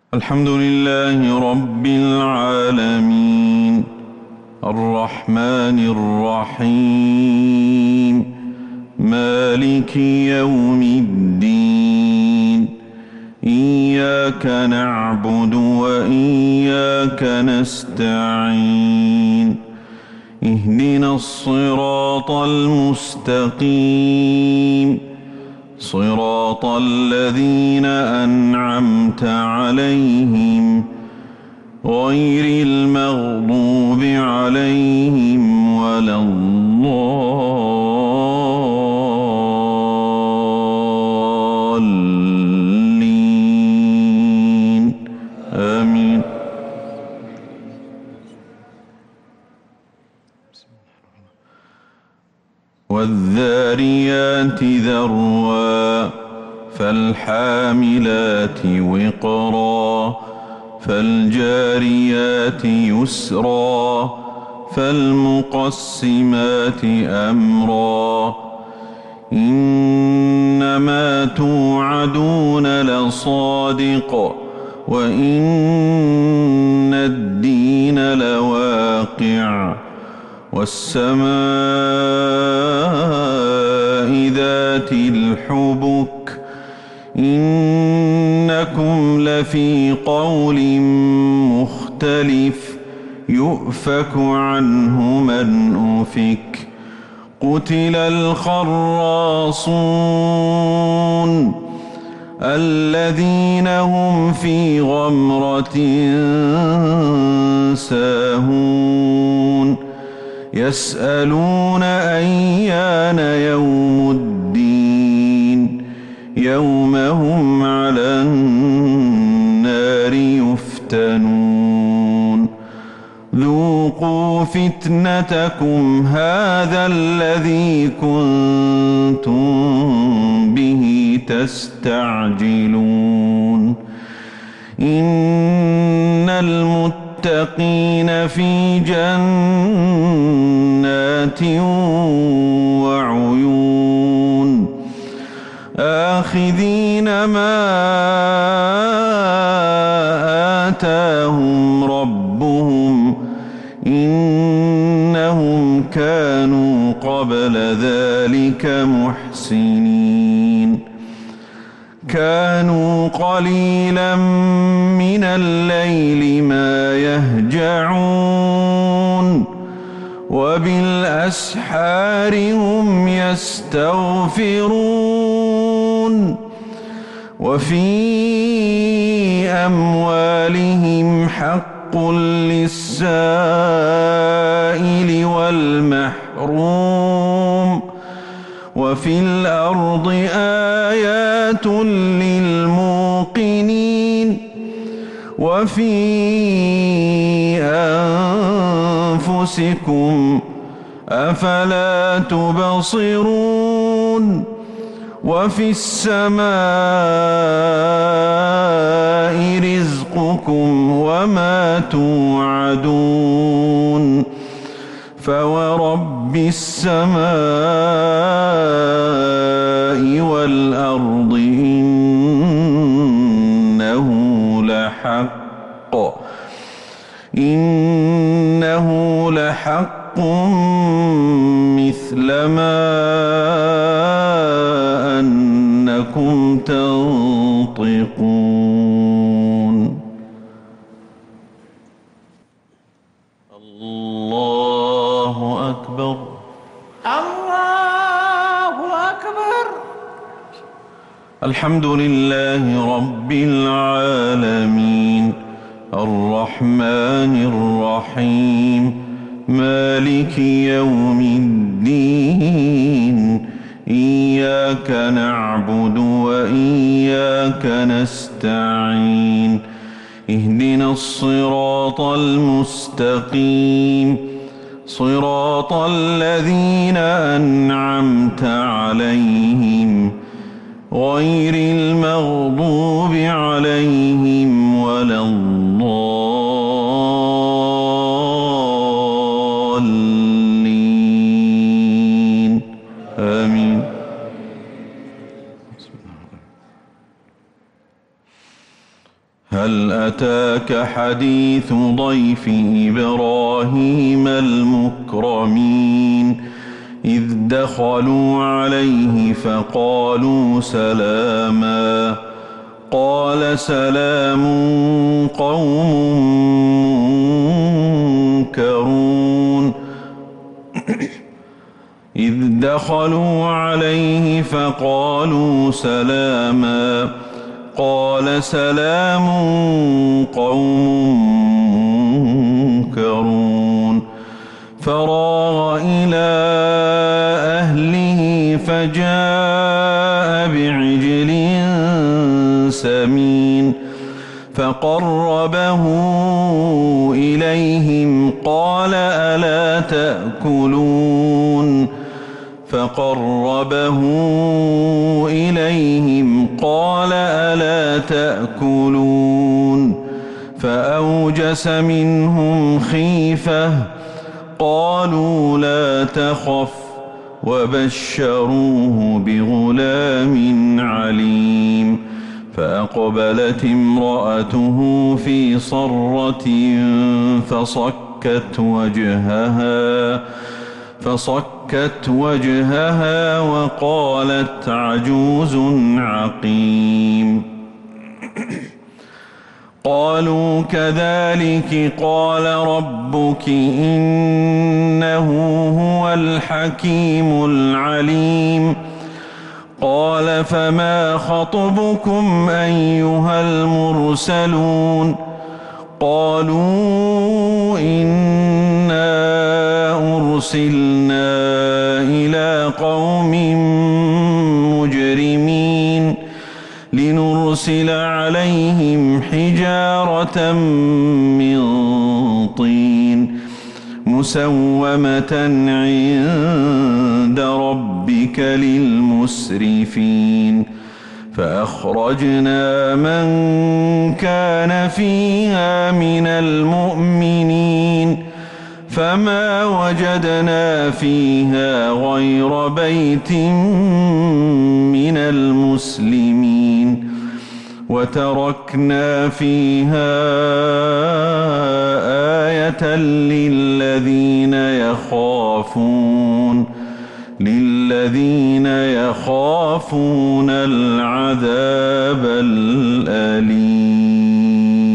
الحمد لله رب العالمين الرحمن الرحيم مالك يوم الدين إياك نعبد وإياك نستعين اهدنا الصراط المستقيم صراط الذين أنعمت عليهم غير المغضوب عليهم ولا الضالين آمين. والذاريات ذروا فالحاملات وقرا فالجاريات يسرا فالمقسمات أمرا إنما توعدون لصادق وإن الدين لواقع والسماء ذات الحبك إنكم لفي قول مختلف يؤفك عنه من أفك قتل الخراصون الذين هم في غمرة ساهون يسألون أيان يوم الدين يوم هم على النار يفتنون ذوقوا فتنتكم هذا الذي كنتم به تستعجلون إن المتقين في جنات وعيون آخذين ما آتاهم ربهم إنهم كانوا قبل ذلك محسنين كانوا قليلا من الليل ما يهجعون وبالأسحار هم يستغفرون وفي أموالهم حق للسائل والمحروم وفي الأرض آيات للموقنين وفي أنفسكم أفلا تبصرون وفي السماء رزقكم وما توعدون فورب السماء والأرض إنه لحق مثل ما أنكم تنطقون. الله أكبر. الله أكبر. الحمد لله رب العالمين الرحمن الرحيم مالك يوم الدين إياك نعبد وإياك نستعين اهدنا الصراط المستقيم صراط الذين أنعمت عليهم غير المغضوب عليهم ولا الضالين آمين. هل أتاك حديث ضيف إبراهيم المكرمين إذ دخلوا عليه فقالوا سلاما قال سلام قوم منكرون إذ دخلوا عليه فقالوا سلاما قال سلام قوم منكرون فراغ إلى أهله فجاء بعجل سمين فقربه إليهم قال ألا تأكلون فقربه إليهم قال ألا تأكلون فأوجس منهم خيفة قالوا لا تخف وبشروه بغلام عليم فأقبلت امرأته في صرة فصكت وجهها وقالت عجوز عقيم قالوا كذلك قال ربك إنه هو الحكيم العليم قال فما خطبكم أيها المرسلون قالوا إنا أرسلنا إلى قوم مجرمين لنرسل عليهم حجارة من طين مسومة عند ربك للمسرفين فأخرجنا من كان فيها من المؤمنين فما وجدنا فيها غير بيت من المسلمين وتركنا فيها آية للذين يخافون العذاب الأليم.